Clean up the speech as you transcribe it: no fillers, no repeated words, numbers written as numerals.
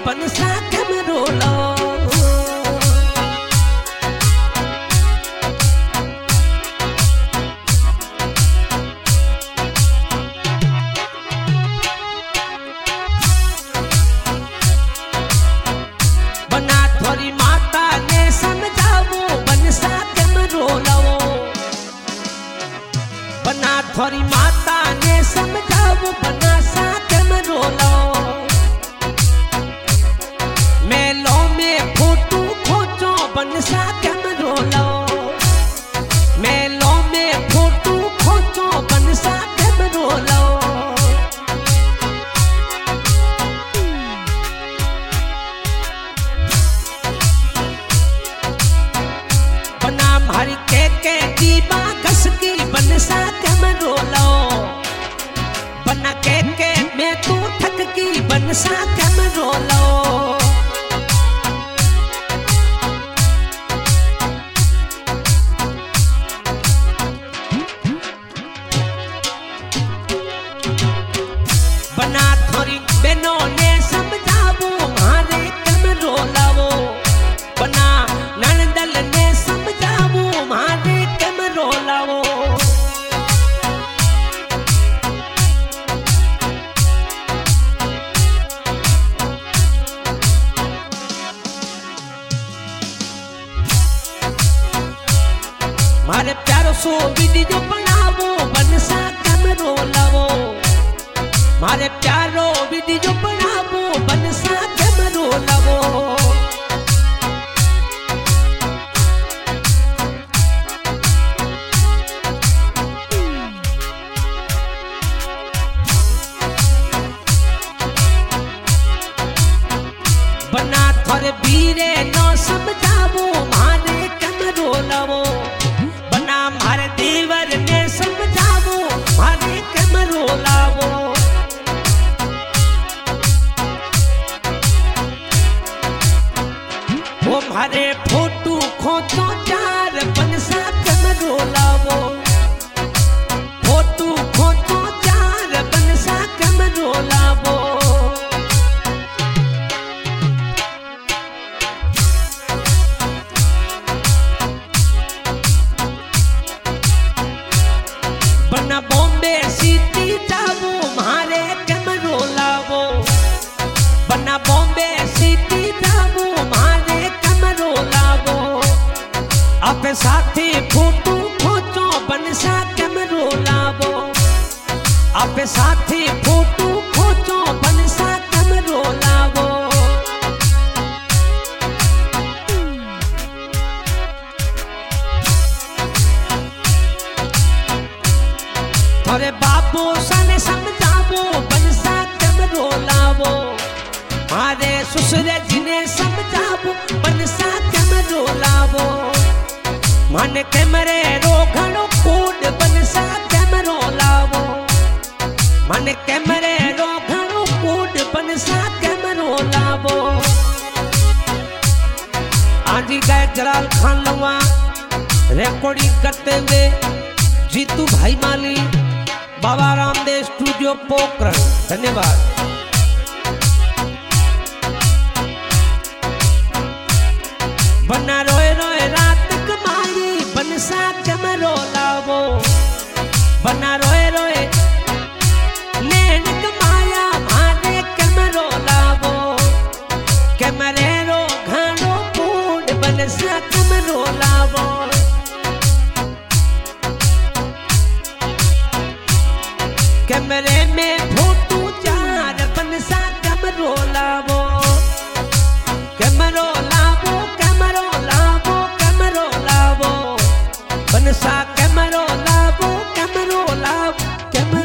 बनसा कैमरो लाओ बना थोड़ी माता ने समझावो बनसा कैमरो लाओ बना थोड़ी माता ने समझावो बनसा कैमरो लाओ मेलो में फोटो खोचो बनसा कैमरो लाओ मेलो में फोटो खोचो बनसा कैमरो लाओ बना मारी के दीबा घस की बनसा कैमरो लाओ बना के मैं तू थक की बनसा कैमरो लाओ बना थोड़ी बहनों ने समझावो मारे कैमरो लाओ बना ननदल ने समझावो मारे कैमरो लाओ मारे प्यारो सो वीडियो बनावो बनसा कैमरो लाओ मारे प्यारो वीडियो बनावो बनसा कैमरो लाओ बना थोड़े बीरे न समझावो मारे कैमरो लाओ बना मारे देवर ने समझावो मारे कैमरो लाओ वो मारे फोटो खोचो चार बनसा कैमरो लाओ फोटो खोचो चार बनसा कैमरो लाओ बना बॉम्बे सिटी जावो मारे कैमरो लाओ बना बॉम्बे सिटी जावो मारे कैमरो लाओ आप साथी फोटो खोचो बनसा कैमरो लाओ आप साथी फोटो खोचो बनसा कैमरो लाओ थोड़े बाबू साने समझावो बनसा कैमरो लाओ मारे ससुरे जी ने समझावो बनसा कैमरो लाओ मन कैमरे रो घणो कूड़ बनसा कैमरो लाओ मन कैमरे रो घणो कूड़ बनसा कैमरो लाओ आजी गए जलाल खान लवा रिकॉर्डिंग करते हुए जीतू भाई माली बाबा रामदेव स्टूडियो पोखरण धन्यवाद बना रोए रोए रात कमाई बनसा कैमरो लाओ बना रोए रोए नैन कमाया मारे कैमरो लाओ कैमरे रो घणो कूड़ बनसा कैमरो लाओ कैमरे में फोटो चार बनसा कैमरो लाओ कैमरो लाओ कैमरो लाओ कैमरो लाओ बनसा कैमरो लाओ कैमरो लाओ कैमरो